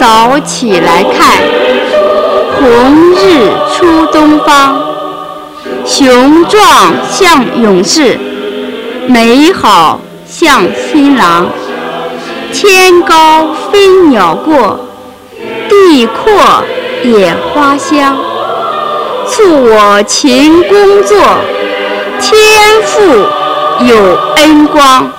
早起来看，红日出东方。雄壮像勇士，美好像新郎。天高飞鸟过，地阔野花香。促我勤工作，天父有恩光。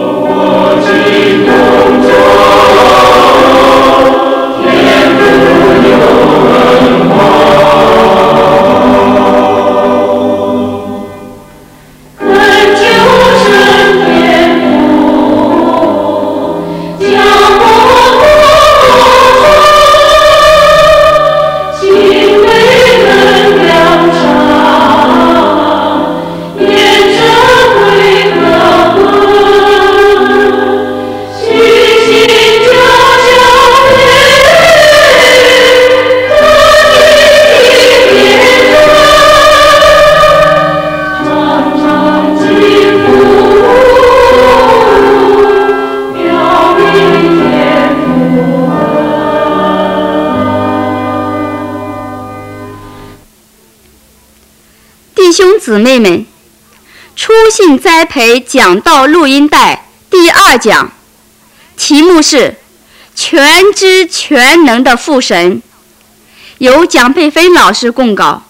弟兄姊妹们，初信栽培讲道录音带第2讲，题目是全知全能的父神，由蒋佩芬老师供稿。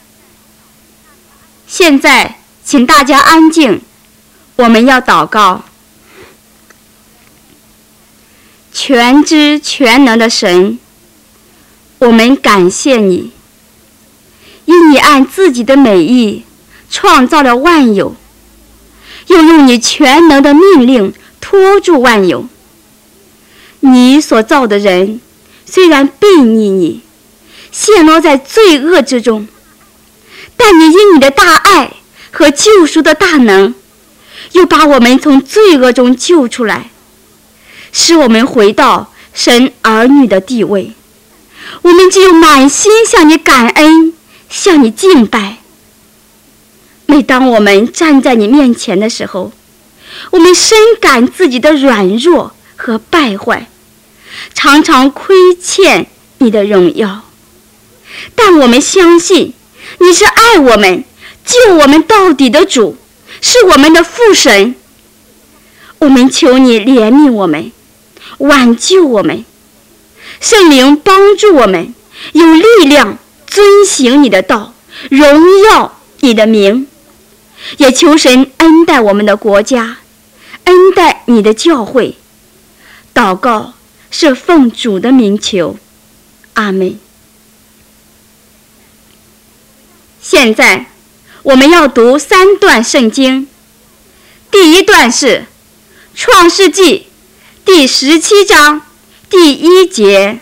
现在请大家安静，我们要祷告。全知全能的神，我们感谢你，因你按自己的美意创造了万有，又用你全能的命令托住万有。你所造的人虽然悖逆你，陷落在罪恶之中，但你因你的大爱和救赎的大能，又把我们从罪恶中救出来，使我们回到神儿女的地位。我们只有满心向你感恩，向你敬拜。每当我们站在你面前的时候，我们深感自己的软弱和败坏，常常亏欠你的荣耀。但我们相信你是爱我们、救我们到底的主，是我们的父神。我们求你怜悯我们，挽救我们，圣灵帮助我们有力量遵行你的道，荣耀你的名。也求神恩待我们的国家，恩待你的教会。祷告是奉主的名求，阿们。现在我们要读3段圣经。第一段是创世纪第17章第1节。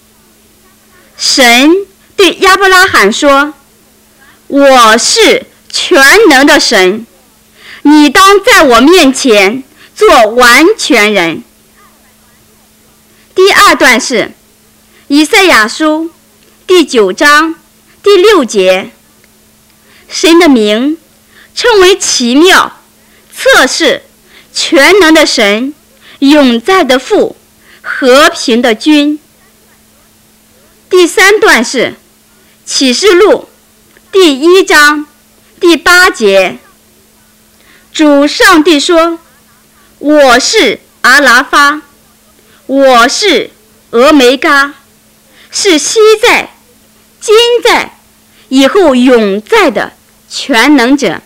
神对亚伯拉罕说，我是全能的神，你当在我面前做完全人。第2段是以赛亚书第9章第6节。神的名称为奇妙、测试、全能的神，永在的父，和平的君。第3段是启示录第1章第8节。主上帝说，我是阿拉法，我是俄梅嘎，是昔在、今在、以后永在的全能者。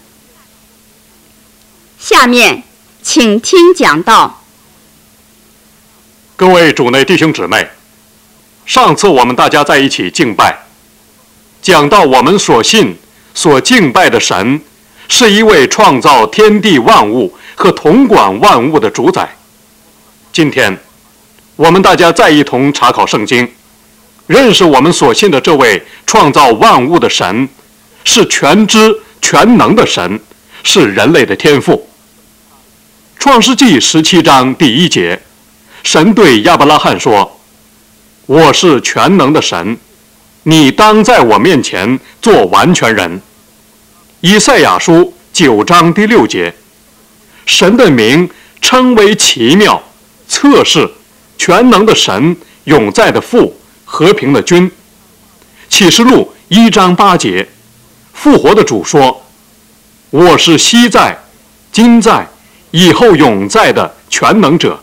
下面请听讲道。 各位主内弟兄姊妹，上次我们大家在一起敬拜，讲到我们所信所敬拜的神是一位创造天地万物和统管万物的主宰。今天我们大家再一同查考圣经，认识我们所信的这位创造万物的神是全知全能的神，是人类的天父。创世纪17章第1节，神对亚伯拉罕说，我是全能的神，你当在我面前做完全人。以赛亚书9章第6节，神的名称为奇妙、测试、 全能的神，永在的父，和平的君。启示录1章8节，复活的主说：我是昔在、今在、以后永在的全能者。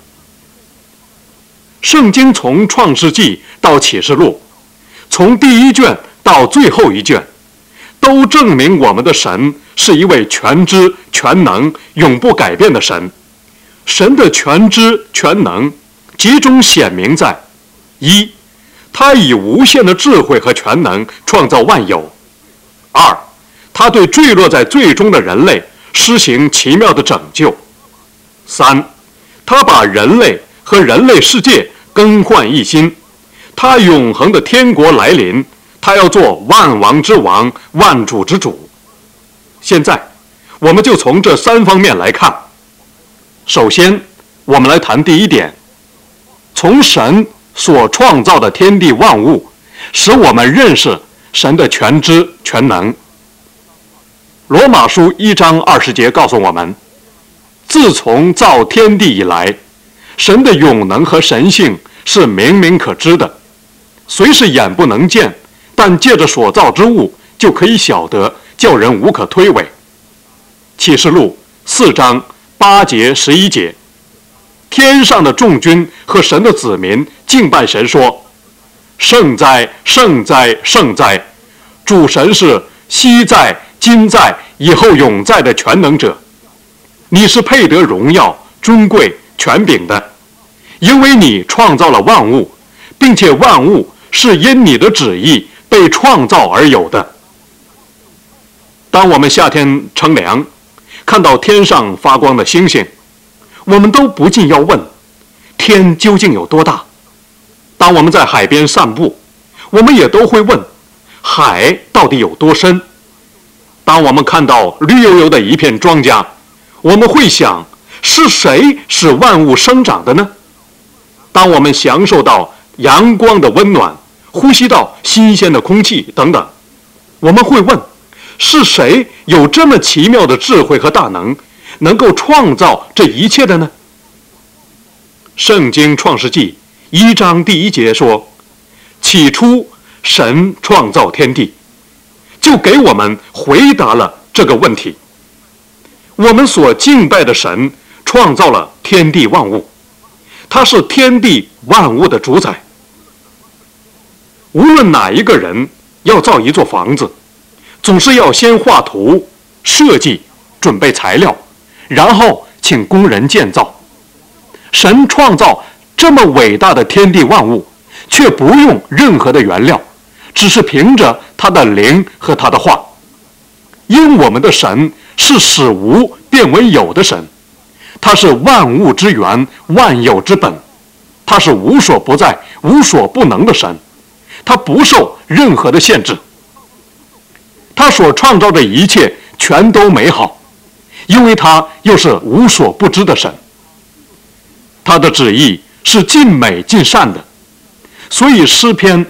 圣经从创世纪到启示录，从第一卷到最后一卷，都证明我们的神是一位全知、全能、永不改变的神。神的全知全能集中显明在：一，他以无限的智慧和全能创造万有；二，他对坠落在罪中的人类施行奇妙的拯救；三，他把人类和人类世界更换一新，他永恒的天国来临，他要做万王之王，万主之主。现在我们就从这3方面来看。首先，我们来谈第一点，从神所创造的天地万物，使我们认识神的全知全能。罗马书1章20节告诉我们，自从造天地以来，神的永能和神性是明明可知的，虽是眼不能见，但借着所造之物就可以晓得，叫人无可推诿。启示录4章8节11节，天上的众军和神的子民敬拜神说：圣哉，圣哉，圣哉！主神是昔在、今在、以后永在的全能者。你是配得荣耀、尊贵、权柄的，因为你创造了万物，并且万物是因你的旨意被创造而有的。当我们夏天乘凉，看到天上发光的星星，我们都不禁要问：天究竟有多大？当我们在海边散步，我们也都会问：海到底有多深？当我们看到绿油油的一片庄稼，我们会想：是谁使万物生长的呢？当我们享受到阳光的温暖，呼吸到新鲜的空气等等，我们会问：是谁有这么奇妙的智慧和大能，能够创造这一切的呢？圣经创世纪1章第1节说：起初神创造天地，就给我们回答了这个问题。我们所敬拜的神创造了天地万物，他是天地万物的主宰。无论哪一个人要造一座房子，总是要先画图、设计、准备材料，然后请工人建造。神创造这么伟大的天地万物，却不用任何的原料，只是凭着他的灵和他的话。因我们的神是使无变为有的神，他是万物之源，万有之本，他是无所不在、无所不能的神，他不受任何的限制。他所创造的一切全都美好，因为他又是无所不知的神。他的旨意是尽美尽善的，所以诗篇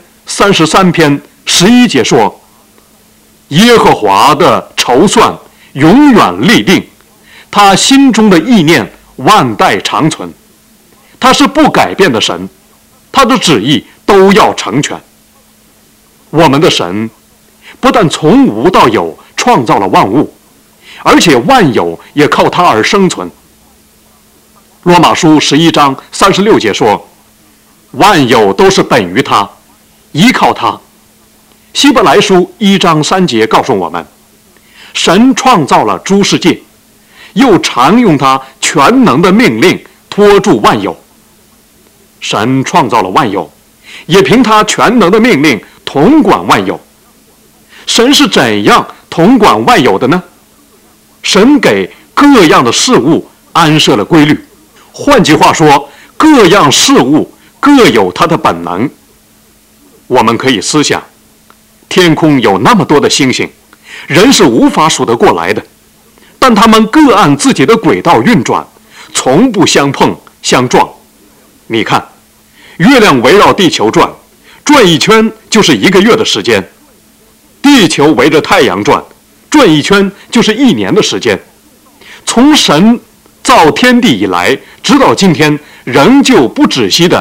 33篇11节说：耶和华的筹算永远立定，他心中的意念万代长存。他是不改变的神，他的旨意都要成全。我们的神不但从无到有创造了万物，而且万有也靠他而生存。罗马书11章36节说：万有都是本于他，依靠他。希伯来书1章3节告诉我们，神创造了诸世界，又常用他全能的命令托住万有。神创造了万有，也凭他全能的命令统管万有。神是怎样统管万有的呢？神给各样的事物安设了规律，换句话说，各样事物各有它的本能。我们可以思想，天空有那么多的星星，人是无法数得过来的，但它们各按自己的轨道运转，从不相碰相撞。你看，月亮围绕地球转，转一圈就是1个月的时间；地球围着太阳转，转一圈就是1年的时间。从神造天地以来，直到今天，仍旧不止息的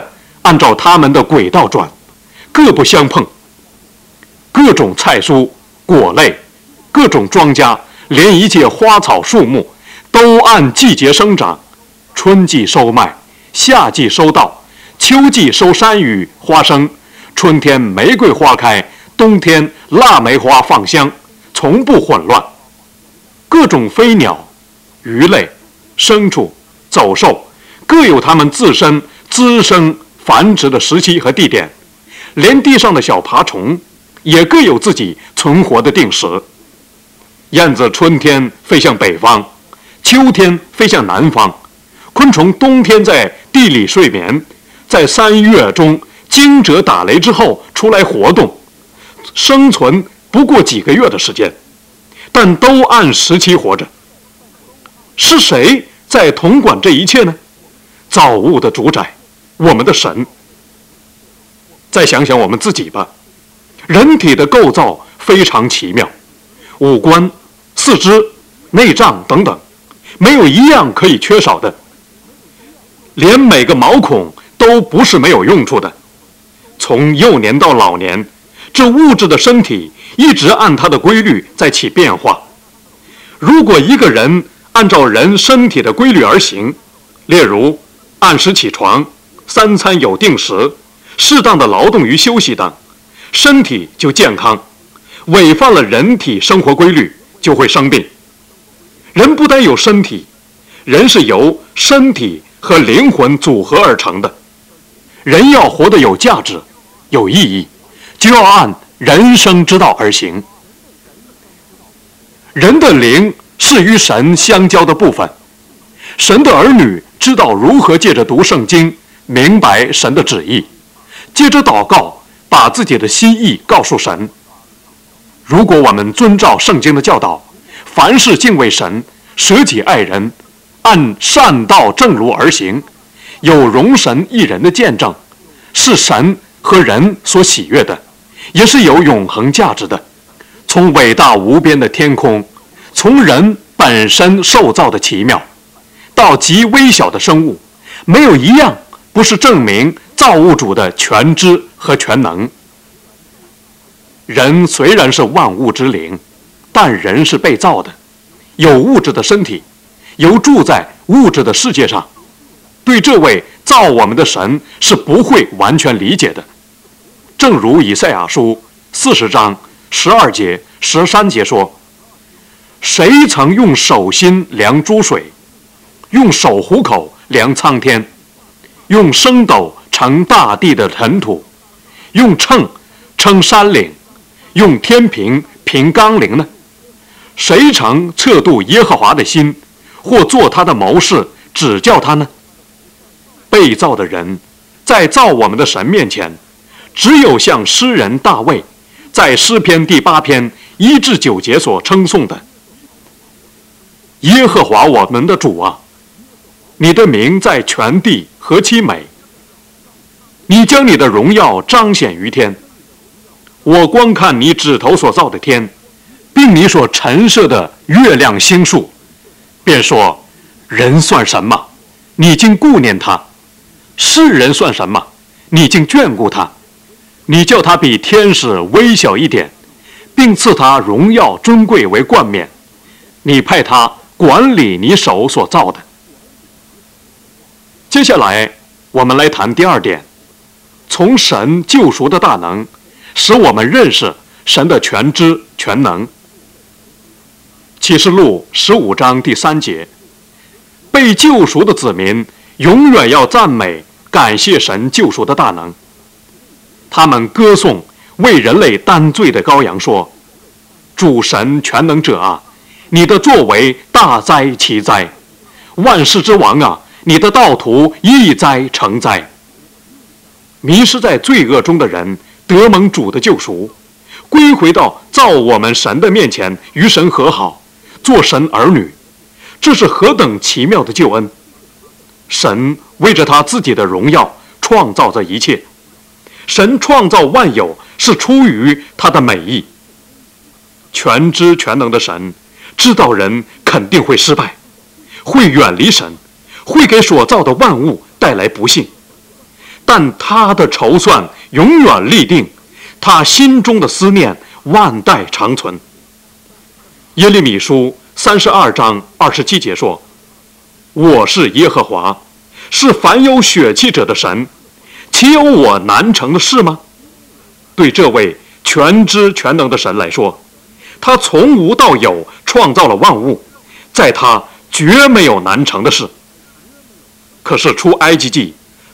按照他们的轨道转，各不相碰。各种菜蔬、果类，各种庄稼，连一切花草树木，都按季节生长。春季收麦，夏季收稻，秋季收山芋、花生，春天玫瑰花开，冬天腊梅花放香，从不混乱。各种飞鸟、鱼类、牲畜、走兽，各有它们自身滋生繁殖的时期和地点，连地上的小爬虫也各有自己存活的定时。燕子春天飞向北方，秋天飞向南方。昆虫冬天在地里睡眠，在3月中惊蛰打雷之后出来活动，生存不过几个月的时间，但都按时期活着。是谁在统管这一切呢？造物的主宰，我们的神。再想想我们自己吧，人体的构造非常奇妙，五官、四肢、内脏等等，没有一样可以缺少的。连每个毛孔都不是没有用处的。从幼年到老年，这物质的身体一直按它的规律在起变化。如果一个人按照人身体的规律而行，例如按时起床、3餐有定时、适当的劳动与休息等，身体就健康；违反了人体生活规律，就会生病。人不单有身体，人是由身体和灵魂组合而成的。人要活得有价值、有意义，就要按人生之道而行。人的灵是与神相交的部分，神的儿女知道如何借着读圣经明白神的旨意，借着祷告把自己的心意告诉神。如果我们遵照圣经的教导，凡事敬畏神，舍己爱人，按善道正路而行，有容神一人的见证，是神和人所喜悦的，也是有永恒价值的。从伟大无边的天空，从人本身受造的奇妙，到极微小的生物，没有一样不是证明造物主的全知和全能。人虽然是万物之灵，但人是被造的，有物质的身体，有住在物质的世界上。对这位造我们的神是不会完全理解的。正如以赛亚书40章12节、13节说：谁曾用手心量诸水，用手虎口量苍天，用升斗盛大地的尘土，用秤称山岭，用天平平冈陵呢？谁曾测度耶和华的心，或做他的谋士，指教他呢？被造的人在造我们的神面前，只有像诗人大卫在诗篇第8篇1至9节所称颂的：耶和华我们的主啊，你的名在全地何其美！你将你的荣耀彰显于天。我观看你指头所造的天，并你所陈设的月亮星宿，便说：人算什么？你竟顾念他；世人算什么？你竟眷顾他。你叫他比天使微小一点，并赐他荣耀尊贵为冠冕。你派他管理你手所造的。接下来我们来谈第2点，从神救赎的大能，使我们认识神的全知全能。启示录15章第3节，被救赎的子民永远要赞美感谢神救赎的大能。他们歌颂为人类担罪的羔羊，说：主神全能者啊，你的作为大哉奇哉！万世之王啊，你的道途一哉成哉！迷失在罪恶中的人得蒙主的救赎，归回到造我们神的面前，与神和好，做神儿女。这是何等奇妙的救恩！神为着他自己的荣耀创造这一切。神创造万有是出于他的美意。全知全能的神知道人肯定会失败，会远离神，会给所造的万物带来不幸。 但他的筹算永远立定，他心中的思念万代长存。耶利米书32章27节说：我是耶和华，是凡有血气者的神，岂有我难成的事吗？对这位全知全能的神来说，他从无到有创造了万物，在他绝没有难成的事。可是出埃及记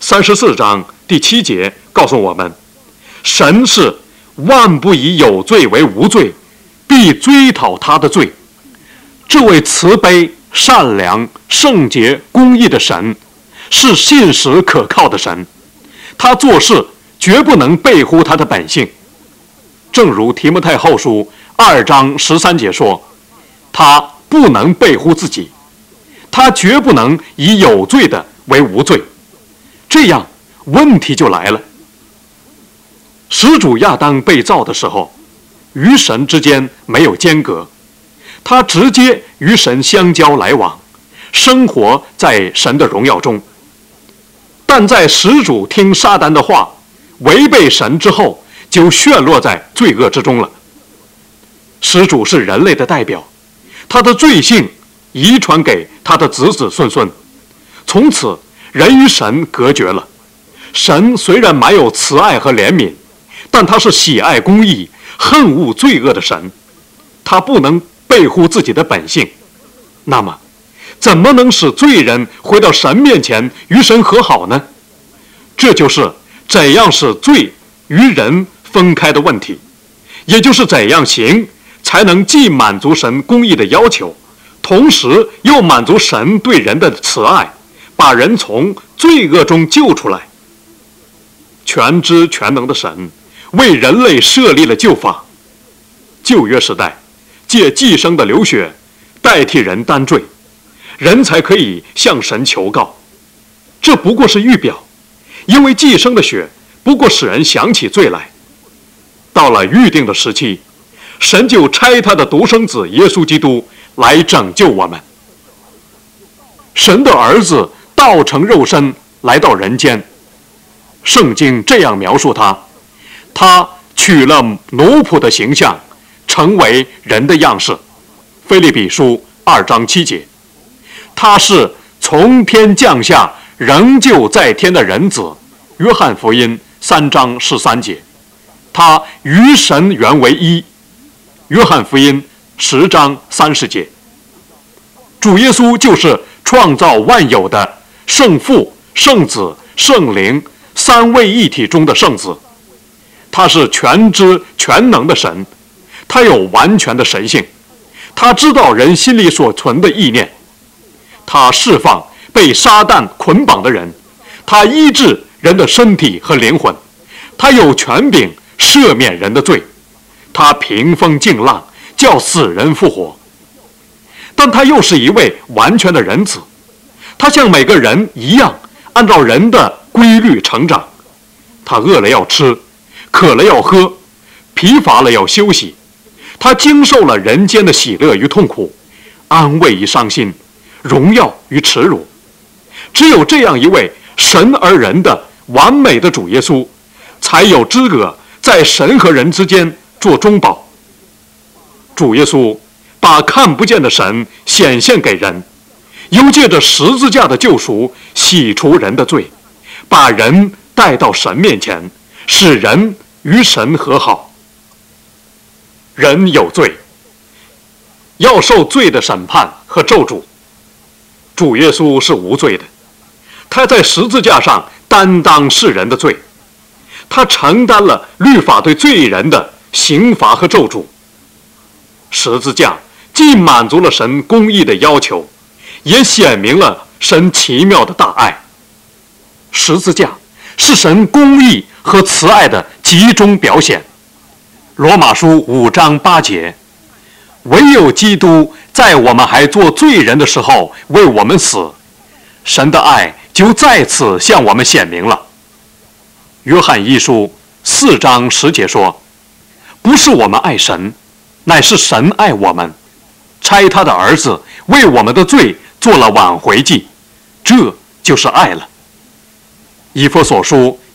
34章第7节告诉我们，神是万不以有罪为无罪，必追讨他的罪。这位慈悲、善良、圣洁、公义的神，是信实可靠的神，他做事绝不能背乎他的本性。正如提摩太后书2章13节说，他不能背乎自己，他绝不能以有罪的为无罪。这样问题就来了，始祖亚当被造的时候，与神之间没有间隔，他直接与神相交来往，生活在神的荣耀中。但在始祖听撒旦的话，违背神之后，就陷落在罪恶之中了。始祖是人类的代表，他的罪性遗传给他的子子孙孙，从此人与神隔绝了。神虽然满有慈爱和怜悯，但他是喜爱公义、恨恶罪恶的神，他不能背乎自己的本性。那么怎么能使罪人回到神面前与神和好呢？这就是怎样使罪与人分开的问题，也就是怎样行才能既满足神公义的要求，同时又满足神对人的慈爱，把人从罪恶中救出来。全知全能的神为人类设立了救法。旧约时代，借寄生的流血代替人担罪，人才可以向神求告。这不过是预表，因为寄生的血不过使人想起罪来。到了预定的时期，神就差他的独生子耶稣基督来拯救我们。神的儿子道成肉身来到人间，圣经这样描述他：他取了奴仆的形象，成为人的样式。腓立比书2章7节，他是从天降下，仍旧在天的人子。约翰福音3章13节，他与神原为一。约翰福音10章30节，主耶稣就是创造万有的圣父、圣子、圣灵三位一体中的圣子。他是全知全能的神，他有完全的神性，他知道人心里所存的意念，他释放被撒旦捆绑的人，他医治人的身体和灵魂，他有权柄赦免人的罪，他平风静浪，叫死人复活。但他又是一位完全的人子，他像每个人一样，按照人的规律成长。他饿了要吃，渴了要喝，疲乏了要休息。他经受了人间的喜乐与痛苦，安慰与伤心，荣耀与耻辱。只有这样一位神而人的完美的主耶稣，才有资格在神和人之间做中保。主耶稣把看不见的神显现给人，又借着十字架的救赎洗除人的罪，把人带到神面前，使人与神和好。人有罪，要受罪的审判和咒诅。主耶稣是无罪的，他在十字架上担当世人的罪，他承担了律法对罪人的刑罚和咒诅。十字架既满足了神公义的要求，也显明了神奇妙的大爱。十字架是神公义和慈爱的集中表现。罗马书5章8节，唯有基督在我们还做罪人的时候为我们死，神的爱就在此向我们显明了。约翰一书4章10节说，不是我们爱神，乃是神爱我们，差他的儿子为我们的罪做了挽回祭，这就是爱了。以弗所书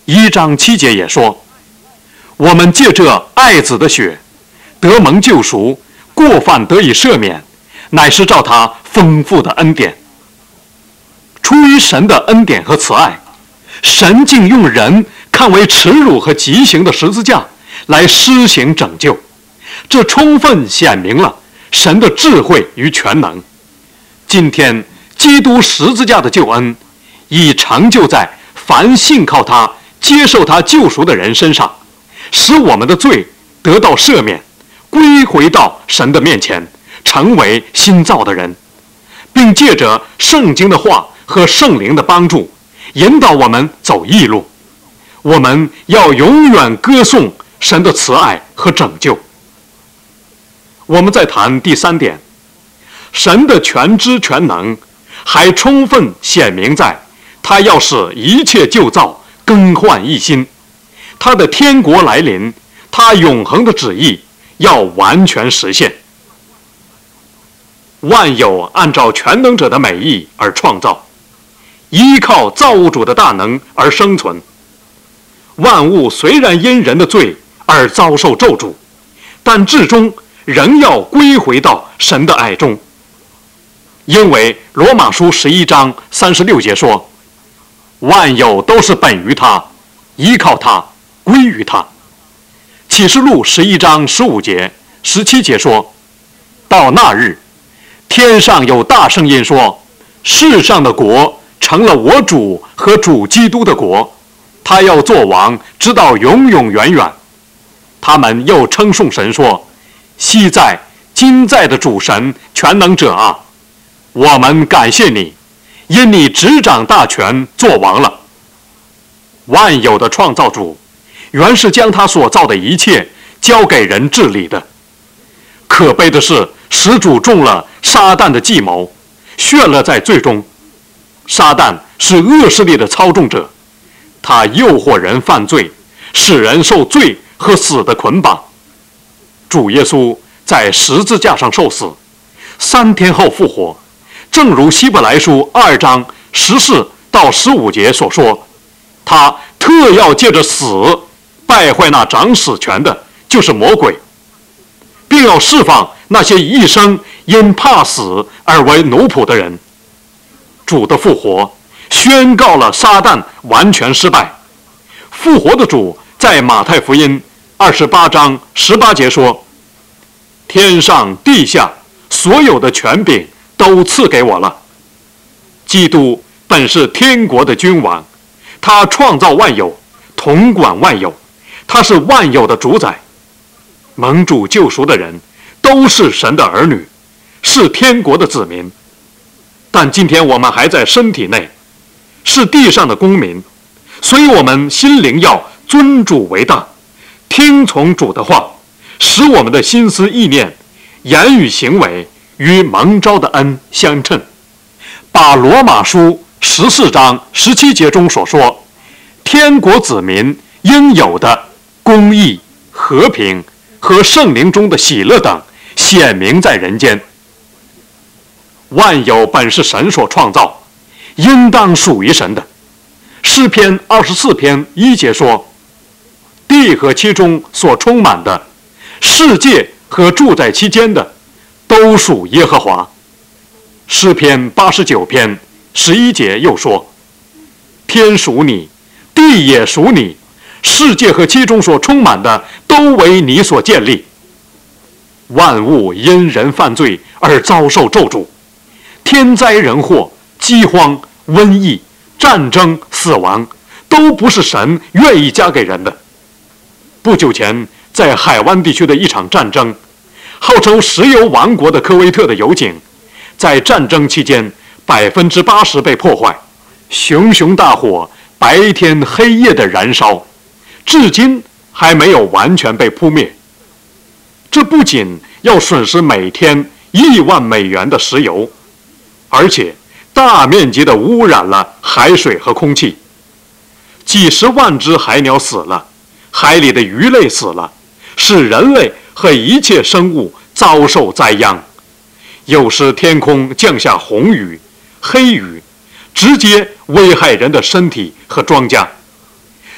1章7节也说，我们借着爱子的血得蒙救赎，过犯得以赦免，乃是照他丰富的恩典。出于神的恩典和慈爱，神竟用人看为耻辱和极刑的十字架来施行拯救，这充分显明了神的智慧与全能。今天基督十字架的救恩已成就在凡信靠他、接受他救赎的人身上，使我们的罪得到赦免，归回到神的面前，成为新造的人，并借着圣经的话和圣灵的帮助，引导我们走义路。我们要永远歌颂神的慈爱和拯救。我们再谈第3点，神的全知全能还充分显明在他要使一切旧造更换一新，他的天国来临，他永恒的旨意要完全实现。万有按照全能者的美意而创造，依靠造物主的大能而生存。万物虽然因人的罪而遭受咒诅，但至终仍要归回到神的爱中。因为罗马书11章36节说，万有都是本于他，依靠他，归于他。启示录11章15节、17节说，到那日，天上有大声音说，世上的国成了我主和主基督的国，他要做王，直到永永远远。他们又称颂神说，昔在今在的主神全能者啊，我们感谢你，因你执掌大权，做王了。万有的创造主原是将他所造的一切交给人治理的，可悲的是始主中了撒旦的计谋，陷了在罪中。撒旦是恶势力的操纵者，他诱惑人犯罪，使人受罪和死的捆绑。主耶稣在十字架上受死，3天后复活，正如希伯来书2章14到15节所说，他特要借着死败坏那掌死权的，就是魔鬼，并要释放那些一生因怕死而为奴仆的人。主的复活宣告了撒旦完全失败。复活的主在马太福音28章18节说，天上地下所有的权柄都赐给我了。基督本是天国的君王，他创造万有，统管万有，他是万有的主宰。蒙主救赎的人都是神的儿女，是天国的子民。但今天我们还在身体内，是地上的公民，所以我们心灵要尊主为大，听从主的话，使我们的心思意念、言语行为与蒙召的恩相称，把罗马书14章17节中所说天国子民应有的公义、和平和圣灵中的喜乐等显明在人间。万有本是神所创造，应当属于神的。诗篇24篇1节说，地和其中所充满的，世界和住在其间的，都属耶和华。诗篇89篇11节又说，天属你，地也属你，世界和其中所充满的，都为你所建立。万物因人犯罪而遭受咒诅，天灾人祸、饥荒、瘟疫、战争、死亡，都不是神愿意加给人的。不久前，在海湾地区的一场战争，号称石油王国的科威特的油井，在战争期间80%被破坏，熊熊大火白天黑夜的燃烧，至今还没有完全被扑灭。这不仅要损失每天1万美元的石油，而且大面积地污染了海水和空气，几十万只海鸟死了，海里的鱼类死了，使人类和一切生物遭受灾殃。有时天空降下红雨、黑雨，直接危害人的身体和庄稼。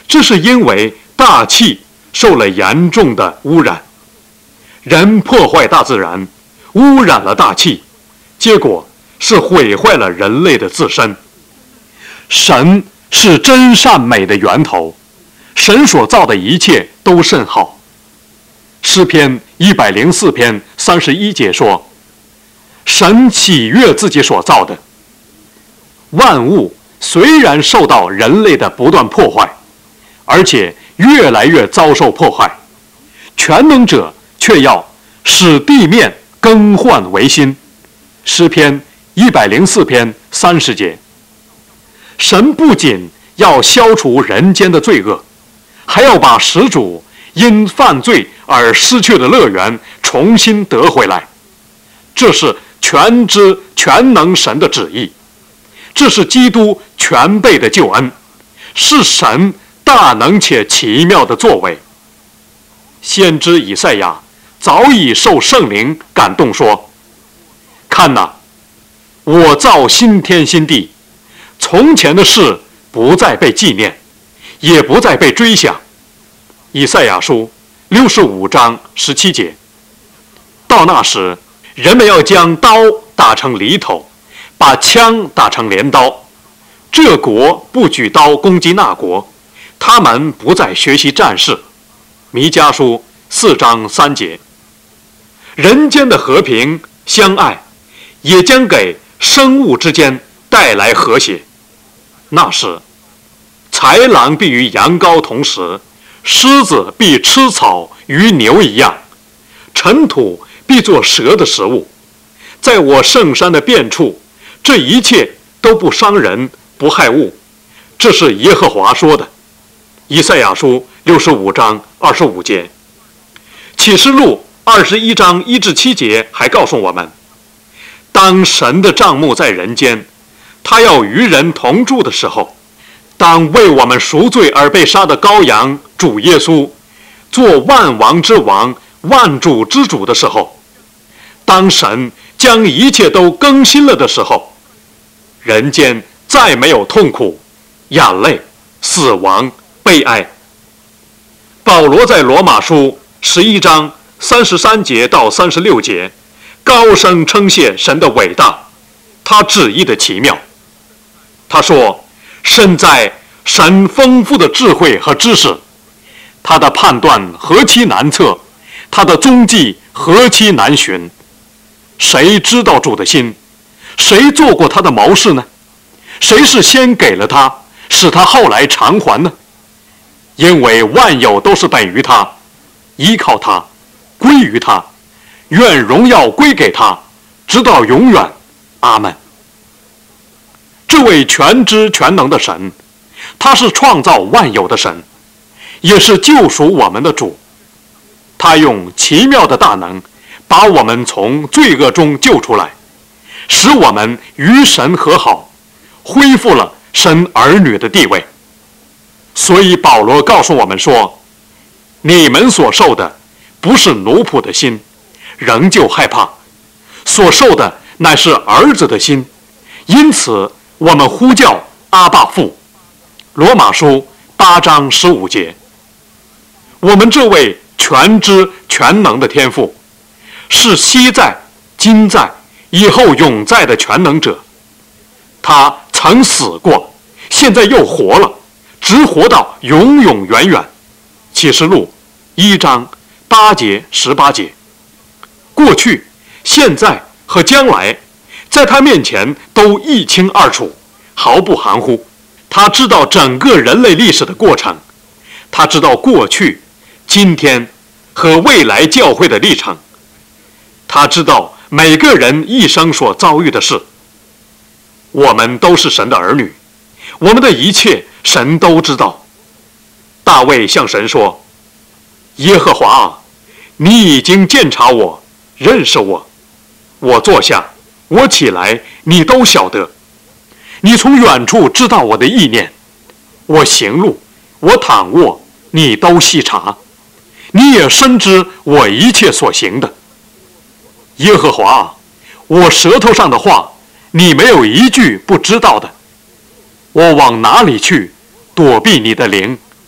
这是因为大气受了严重的污染，人破坏大自然，污染了大气，结果是毁坏了人类的自身。神是真善美的源头，神所造的一切都甚好。诗篇104篇31节说，神喜悦自己所造的。万物虽然受到人类的不断破坏，而且越来越遭受破坏，全能者却要使地面更换为新。诗篇104篇30节。神不仅要消除人间的罪恶，还要把始祖因犯罪而失去的乐园重新得回来。这是全知全能神的旨意，这是基督全备的救恩，是神大能且奇妙的作为。先知以赛亚早已受圣灵感动说，看哪，我造新天新地，从前的事不再被纪念，也不再被追想。以赛亚书65章17节。到那时，人们要将刀打成犁头，把枪打成镰刀。这国不举刀攻击那国，他们不再学习战事。弥迦书4章3节。人间的和平相爱，也将给生物之间带来和谐。那时，豺狼必与羊羔同食，狮子必吃草与牛一样，尘土必作蛇的食物。在我圣山的遍处，这一切都不伤人不害物。这是耶和华说的。以赛亚书65章25节。启示录21章1至7节还告诉我们，当神的帐幕在人间，他要与人同住的时候，当为我们赎罪而被杀的羔羊主耶稣做万王之王万主之主的时候，当神将一切都更新了的时候，人间再没有痛苦、眼泪、死亡、悲哀。保罗在罗马书11章33节到36节高声称谢神的伟大，他旨意的奇妙。他说，身在神丰富的智慧和知识，他的判断何其难测，他的踪迹何其难寻。谁知道主的心？谁做过他的谋士呢？谁是先给了他，使他后来偿还呢？因为万有都是本于他，依靠他，归于他，愿荣耀归给他，直到永远。阿们。这位全知全能的神，他是创造万有的神，也是救赎我们的主。他用奇妙的大能把我们从罪恶中救出来，使我们与神和好，恢复了神儿女的地位。所以保罗告诉我们说，你们所受的不是奴仆的心，仍旧害怕，所受的乃是儿子的心，因此我们呼叫阿爸父。罗马书8章15节。我们这位全知全能的天父，是昔在、今在、以后永在的全能者。他曾死过，现在又活了，直活到永永远远。启示录1章8节18节。过去、现在和将来，在他面前都一清二楚，毫不含糊。他知道整个人类历史的过程，他知道过去、今天和未来教会的历程，他知道每个人一生所遭遇的事。我们都是神的儿女，我们的一切神都知道。大卫向神说，耶和华啊，你已经鉴察我，认识我，我坐下，我起来，你都晓得。你从远处知道我的意念，我行路，我躺卧，你都细察。你也深知我一切所行的。耶和华啊，我舌头上的话，你没有一句不知道的。我往哪里去躲避你的灵？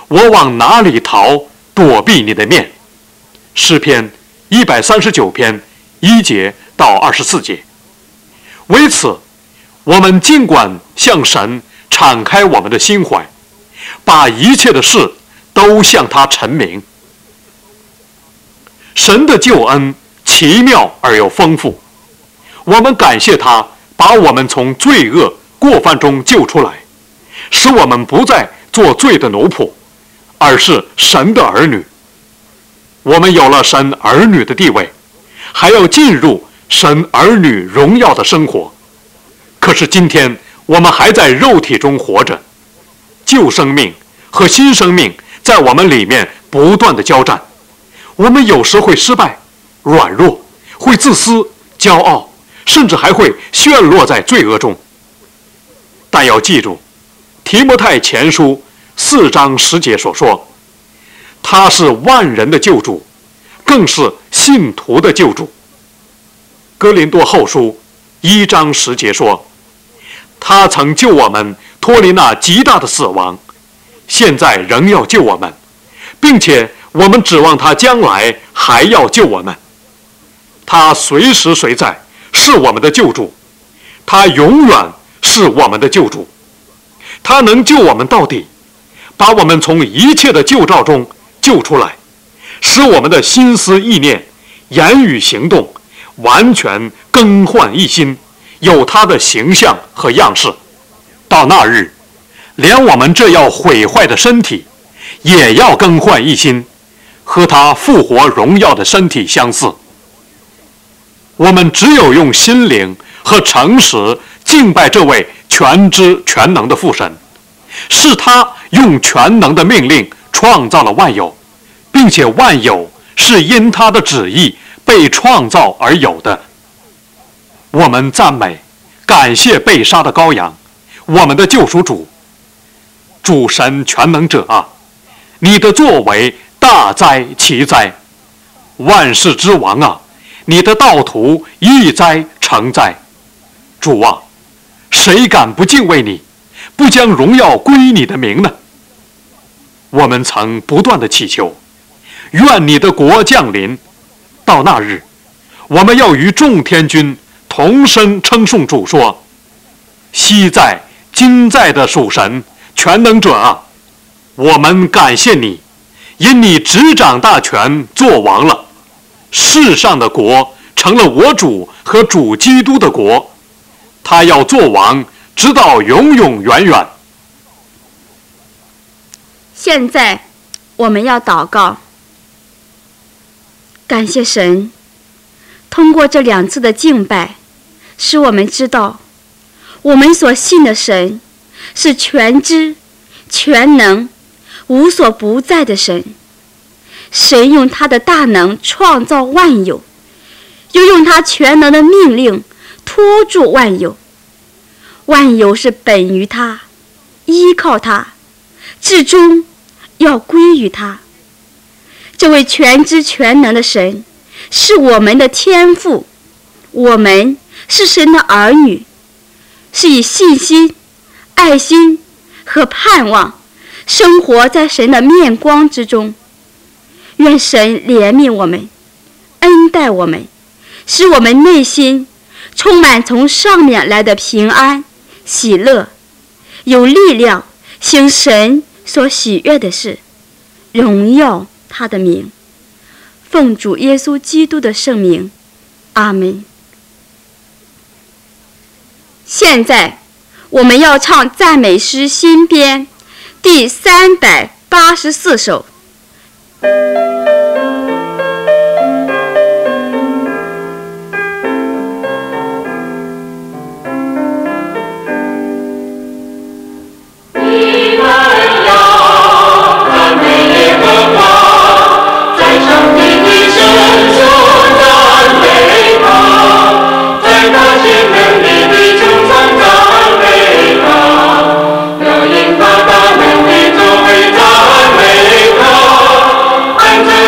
我往哪里逃，躲避你的面？诗篇139篇1节到24节。为此，我们尽管向神敞开我们的心怀，把一切的事都向他陈明。神的救恩奇妙而又丰富，我们感谢他把我们从罪恶过犯中救出来，使我们不再做罪的奴仆，而是神的儿女。我们有了神儿女的地位，还要进入神儿女荣耀的生活。可是今天我们还在肉体中活着，旧生命和新生命在我们里面不断的交战。我们有时会失败、软弱，会自私、骄傲，甚至还会陷落在罪恶中。但要记住，提摩太前书4章10节所说，他是万人的救主，更是信徒的救主。哥林多后书1章10节说，他曾救我们脱离那极大的死亡，现在仍要救我们，并且我们指望他将来还要救我们。他随时随在是我们的救主，他永远是我们的救主。他能救我们到底，把我们从一切的旧照中救出来，使我们的心思意念、言语行动完全更换一新，有他的形象和样式。到那日，连我们这要毁坏的身体也要更换一新，和他复活荣耀的身体相似。我们只有用心灵和诚实敬拜这位全知全能的父神，是他用全能的命令创造了万有，并且万有是因他的旨意被创造而有的。我们赞美、感谢被杀的羔羊，我们的救赎主。主神全能者啊，你的作为大哉奇哉！万世之王啊，你的道途义哉诚哉！主啊，谁敢不敬畏你，不将荣耀归你的名呢？我们曾不断的祈求，愿你的国降临。到那日，我们要与众天君同声称颂主说，昔在今在的属神全能者啊，我们感谢你，因你执掌大权，做王了。世上的国成了我主和主基督的国，他要做王，直到永永远远。 现在我们要祷告，感谢神，通过这2次的敬拜，使我们知道，我们所信的神是全知、全能、无所不在的神。神用他的大能创造万有，又用他全能的命令托住万有。万有是本于他，依靠他，至终要归于他。这位全知全能的神是我们的天父，我们是神的儿女，是以信心、爱心和盼望生活在神的面光之中。愿神怜悯我们，恩待我们，使我们内心充满从上面来的平安、喜乐，有力量行神所喜悦的事，荣耀他的名。奉主耶稣基督的圣名，阿们。现在我们要唱赞美诗新编第384首。 要因他大能的作为赞美他，按着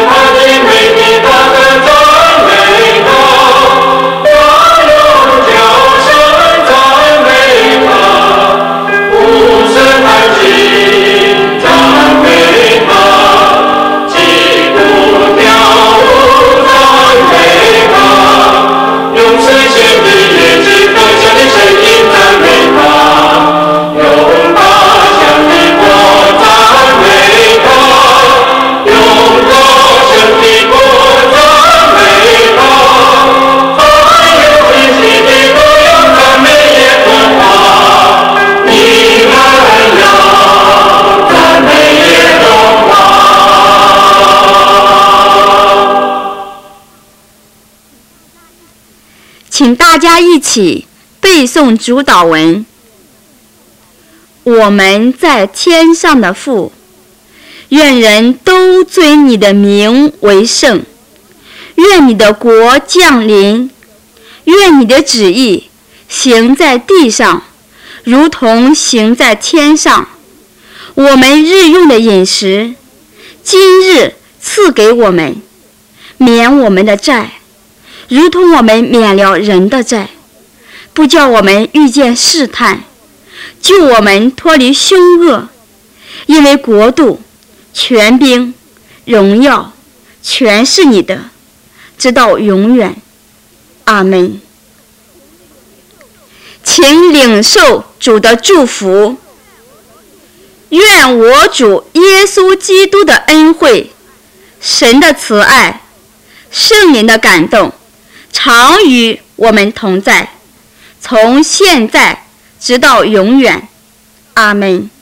请大家一起背诵主祷文。我们在天上的父，愿人都尊你的名为圣，愿你的国降临，愿你的旨意行在地上，如同行在天上。我们日用的饮食，今日赐给我们，免我们的债，如同我们免了人的债，不叫我们遇见试探，救我们脱离凶恶。因为国度、权柄、荣耀全是你的，直到永远。阿们。请领受主的祝福。愿我主耶稣基督的恩惠、神的慈爱、圣灵的感动常与我们同在，从现在直到永远。阿们。